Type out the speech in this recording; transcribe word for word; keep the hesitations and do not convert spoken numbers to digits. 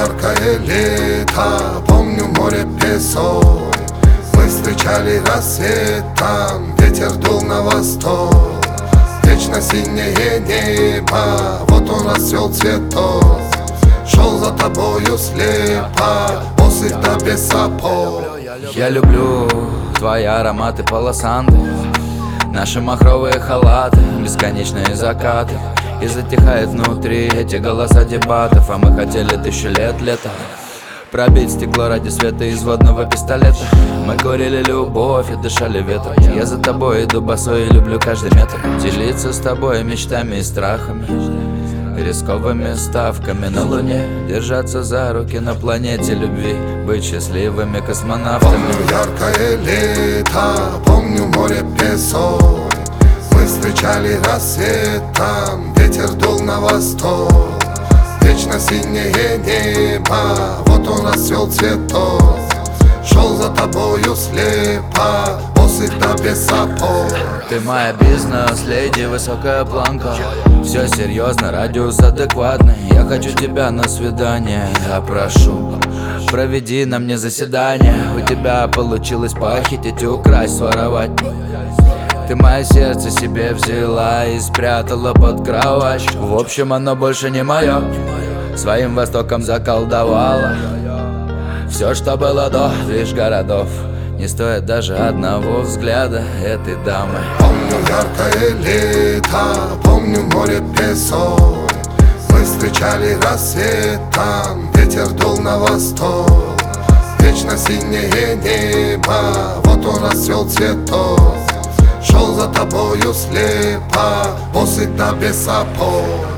яркое лето, помню море, песок. Мы встречали рассвет там, ветер дул на восток. Вечно синее небо, вот он расцвел цветок. Шел за тобою слепо, босый да без сапог. Я люблю твои ароматы полосанты, наши махровые халаты, бесконечные закаты. И затихает внутри эти голоса дебатов. А мы хотели тысячу лет лета пробить стекло ради света из водного пистолета. Мы курили любовь и дышали ветром. Я за тобой иду босой и люблю каждый метр. Делиться с тобой мечтами и страхами, рисковыми ставками на луне. Держаться за руки на планете любви, быть счастливыми космонавтами. Помню яркое лето, помню море, песок. Мы встречали рассвет там, ветер дул на восток. Вечно синее небо, вот он расцвел цветок. Шел за тобою слепо, босый да без сапог. Ты моя бизнес-леди, высокая планка. Все серьезно, радиус адекватный. Я хочу тебя на свидание, я прошу, проведи на мне заседание. У тебя получилось похитить, украсть, своровать. Ты мое сердце себе взяла и спрятала под кровать. В общем, оно больше не мое, своим востоком заколдовала. Все, что было до, лишь городов, не стоит даже одного взгляда этой дамы. Помню яркое лето, помню море, песок. Мы встречали рассвет там, ветер дул на восток. Вечно синее небо, вот он расцвел цветок. Шел за тобою слепо, босый да без сапог.